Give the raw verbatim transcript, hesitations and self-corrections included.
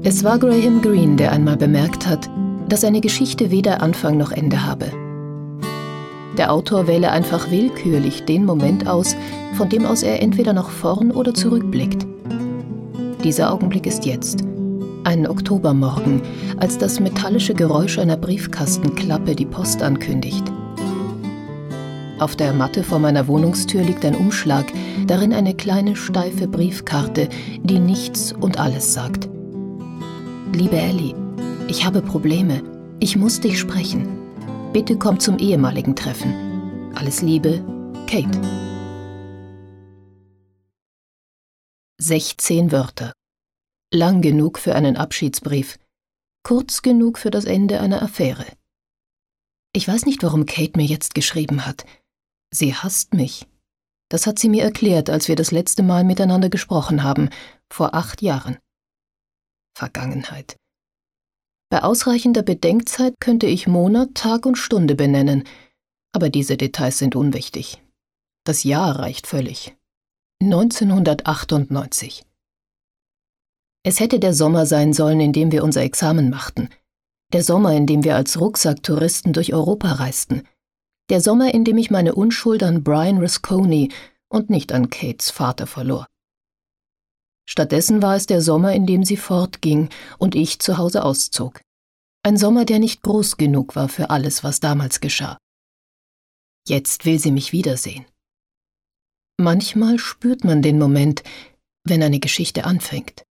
Es war Graham Greene, der einmal bemerkt hat, dass eine Geschichte weder Anfang noch Ende habe. Der Autor wähle einfach willkürlich den Moment aus, von dem aus er entweder nach vorn oder zurückblickt. Dieser Augenblick ist jetzt. Ein Oktobermorgen, als das metallische Geräusch einer Briefkastenklappe die Post ankündigt. Auf der Matte vor meiner Wohnungstür liegt ein Umschlag, darin eine kleine steife Briefkarte, die nichts und alles sagt. Liebe Ellie, ich habe Probleme. Ich muss dich sprechen. Bitte komm zum ehemaligen Treffen. Alles Liebe, Kate. sechzehn Wörter. Lang genug für einen Abschiedsbrief. Kurz genug für das Ende einer Affäre. Ich weiß nicht, warum Kate mir jetzt geschrieben hat. Sie hasst mich. Das hat sie mir erklärt, als wir das letzte Mal miteinander gesprochen haben, vor acht Jahren. Vergangenheit. Bei ausreichender Bedenkzeit könnte ich Monat, Tag und Stunde benennen, aber diese Details sind unwichtig. Das Jahr reicht völlig. neunzehnhundertachtundneunzig. Es hätte der Sommer sein sollen, in dem wir unser Examen machten. Der Sommer, in dem wir als Rucksacktouristen durch Europa reisten. Der Sommer, in dem ich meine Unschuld an Brian Rasconi und nicht an Kates Vater verlor. Stattdessen war es der Sommer, in dem sie fortging und ich zu Hause auszog. Ein Sommer, der nicht groß genug war für alles, was damals geschah. Jetzt will sie mich wiedersehen. Manchmal spürt man den Moment, wenn eine Geschichte anfängt.